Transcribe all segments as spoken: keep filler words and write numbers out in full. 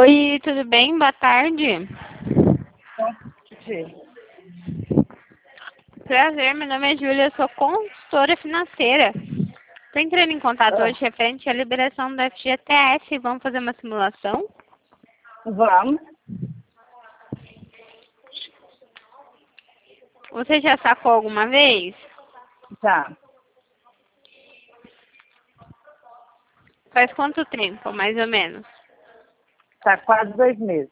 Oi, tudo bem? Boa tarde. Sim. Prazer, meu nome é Júlia, eu sou consultora financeira. Estou entrando em contato Ah, hoje referente à liberação do F G T S. Vamos fazer uma simulação? vamos. Você já sacou alguma vez? Tá. Faz quanto tempo, mais ou menos? Tá quase dois meses.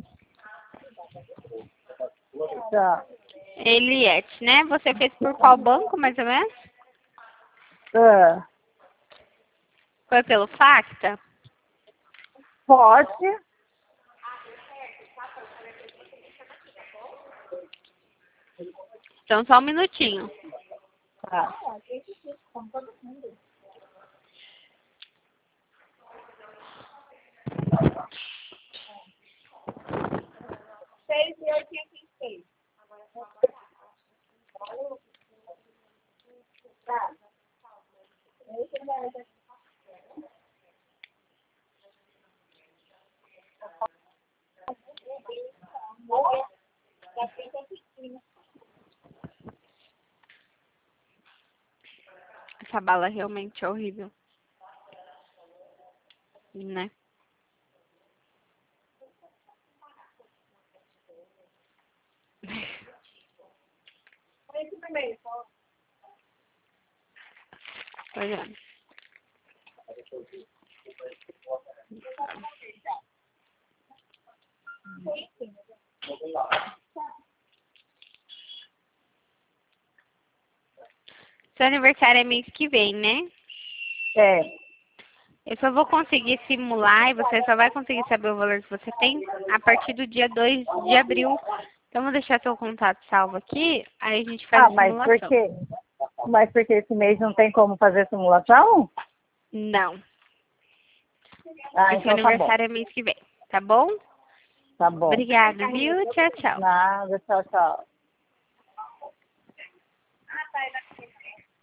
Tá. Eliette, né? Você fez por qual banco, mais ou menos? Ah, Foi pelo Facta? pode. Então, só um minutinho. Tá. Essa bala realmente é horrível. Né? Pois é. Seu aniversário é mês que vem, né? É. Eu só vou conseguir simular e você só vai conseguir saber o valor que você tem a partir do dia dois de abril. Então, vou deixar seu contato salvo aqui, aí a gente faz Ah, a mas por simulação. quê? Mas porque esse mês não tem como fazer simulação? Não, Ah, porque seu então tá bom. aniversário é mês que vem, tá bom? Tá bom. Obrigada, viu? Tchau, tchau. Nada, tchau, tchau.